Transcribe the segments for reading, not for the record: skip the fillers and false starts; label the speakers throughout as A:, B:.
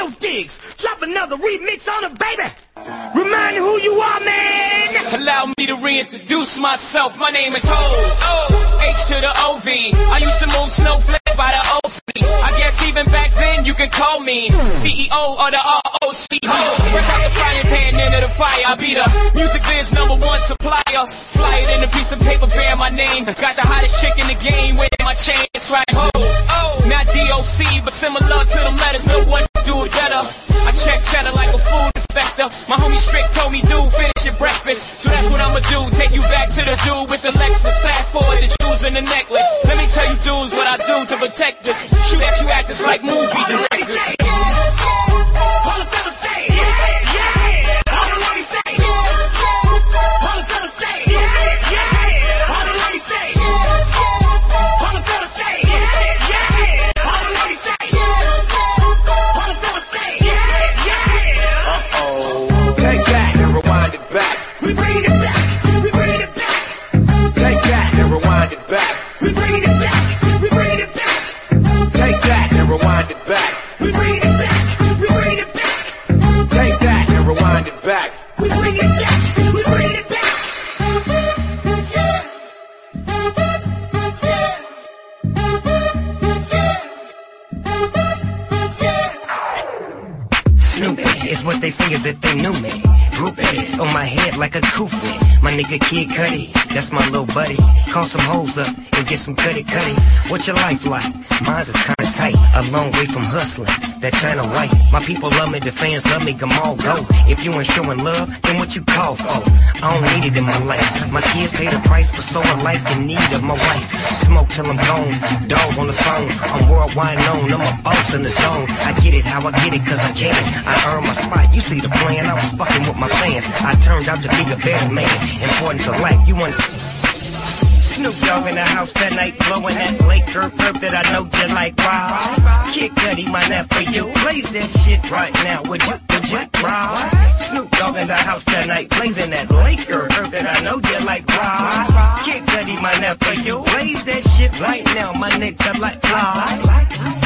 A: Yo, Diggs, drop another remix on it, baby. Remind me who you are, man.
B: Allow me to reintroduce myself. My name is Ho, H to the O-V. I used to move snowflakes by the OC. I guess even back then you can call me CEO of the ROC. Fresh out the frying pan into the fire. I be the music biz #1 supplier. Fly it in a piece of paper bearing my name. Got the hottest chick in the game with my chain. It's right, Ho. Not DOC, but similar to them letters. No one can do it better. I check cheddar like a food inspector. My homie Strick told me, dude, finish your breakfast. So that's what I'ma do. Take you back to the dude with the Lexus. Fast forward the jewels and the necklace. Let me tell you dudes what I do to protect this. Shoot at you actors like movie directors.
A: All the fellas say, yeah, yeah. All the ladies say, all the fellas say, yeah, yeah. All the ladies say, all the fellas say, yeah, yeah. All the ladies say, all the fellas say, yeah, yeah.
C: Uh-oh. Take that and rewind it back.
A: We bring it back. We bring it back.
C: Take that and rewind it back.
A: We bring it back. We bring it back.
C: Take that and rewind it back.
A: We bring it back. We bring it back.
C: Take that and rewind it back.
A: We bring it back. We bring it back. Snoopy is what they say as if they knew me. Groupies on my head like a kufi. My nigga Kid Cudi, that's my little buddy. Call some hoes up and get some cutty. What's your life like? Mine's is kinda tight, a long way from hustling. That China white. My people love me, the fans love me, come all go. If you ain't showing love, then what you call for? I don't need it in my life. My kids pay the price for so life in need of my wife. Smoke till I'm gone, dog on the phone. I'm worldwide known, I'm a boss in the zone. I get it how I get it, cause I can. I earn my spot, you see the plan, I was fucking with my fans. I turned out to be a better man. Importance of life, you want Snoop Dogg in the house tonight, blowing that Laker perp that I know you like, Rob. Kid Cudi, my nap for you. Blaze that shit right now, would you, Rob? Snoop Dogg in the house tonight, blazing that Laker perp that I know you like, Rob. Kid Cudi, my nap for you. Blaze that shit right now, my nigga like, Rob.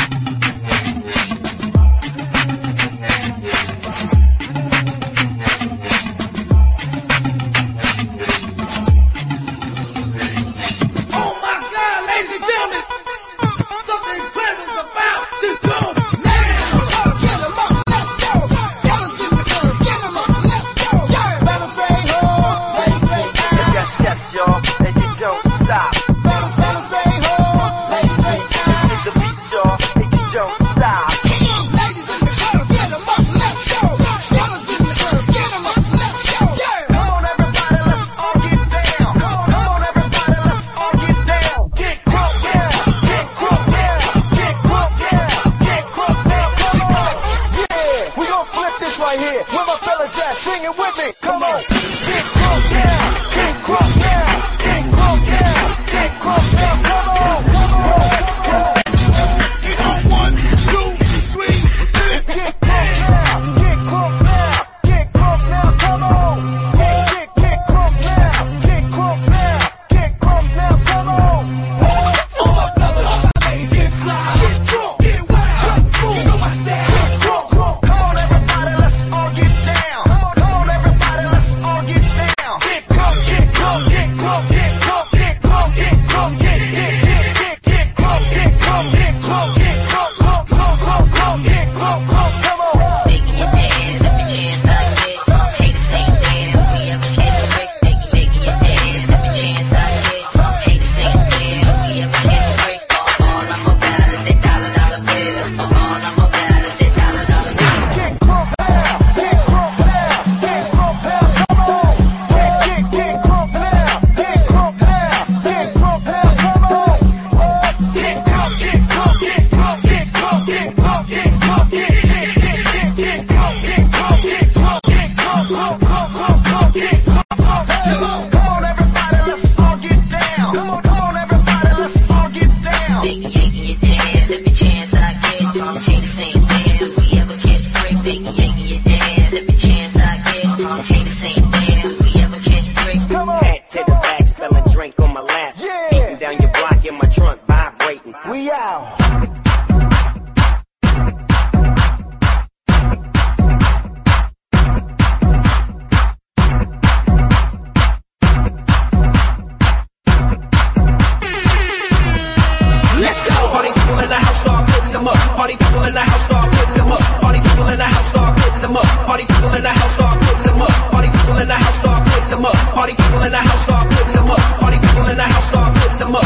D: people in the house start putting them up. Party people in the house start putting them up. Party people in the house start putting them up. Party people in the house start putting them up.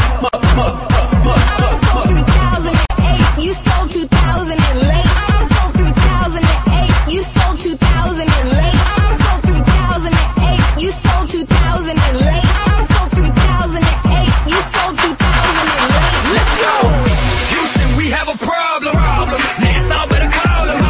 E: Sold 3008, you sold 2000 and late. Sold 3008, you sold 2000 and late. Sold 3008, you sold 2000 and late. Sold 3008, you sold 2000 and late.
B: Let's go. Houston, we have a problem. Nassau better call them.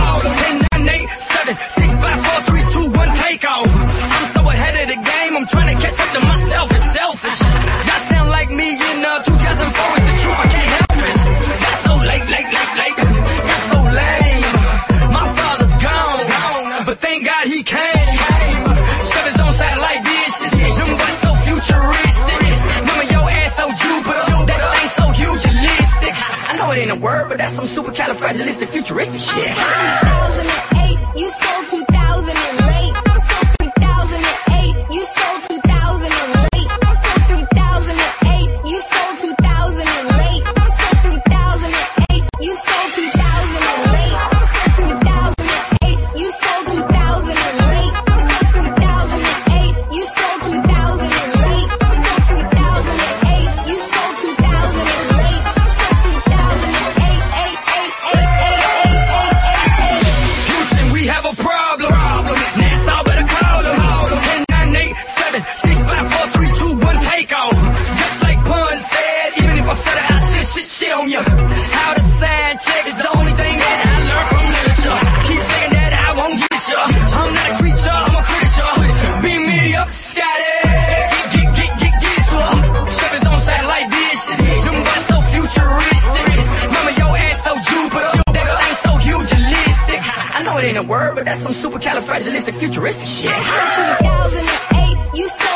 B: 10-9-8-7-6-5-4-3-2-1, take off. I'm so ahead of the game, I'm trying to catch up to myself. It's selfish. Y'all sound like me in 2004. It's the truth, I can't help it. Got so late. Got so lame. My father's gone, but thank God he came. Shove his own satellite dishes. Them boys so futuristic. Remember your ass so Jupiter. That thing so hugelistic. I know it ain't a word, but that's some supercalifragilistic shit.
E: 3008, you sold 2000 and late. Sold 3008, you sold 2000 and late. Sold 3008, you sold 2000 and late. Sold 3008, you sold 2000 and late. Sold 3008, you sold 2000 and late. Sold 3008, you sold 2000 and late. Sold 3008, you sold 2000 and late.
B: Houston, we have a problem. Nassau better call them. 10-9-8-7-6-5-4-3-2-1, take off. Just like Pun said, even if I stutter, I shit on you. How to sign checks is the only thing that I learned from literature. Keep thinking that I won't get you. I'm not a creature, I'm a creature. Beam me up, Scotty. Get to her. Shove his own satellite dishes. Them boys so futuristic. Remember your ass so Jupiter. That thing so hugelistic. I know it ain't a word, but that's some supercalifragilistic futuristic shit.
E: 3008, you sold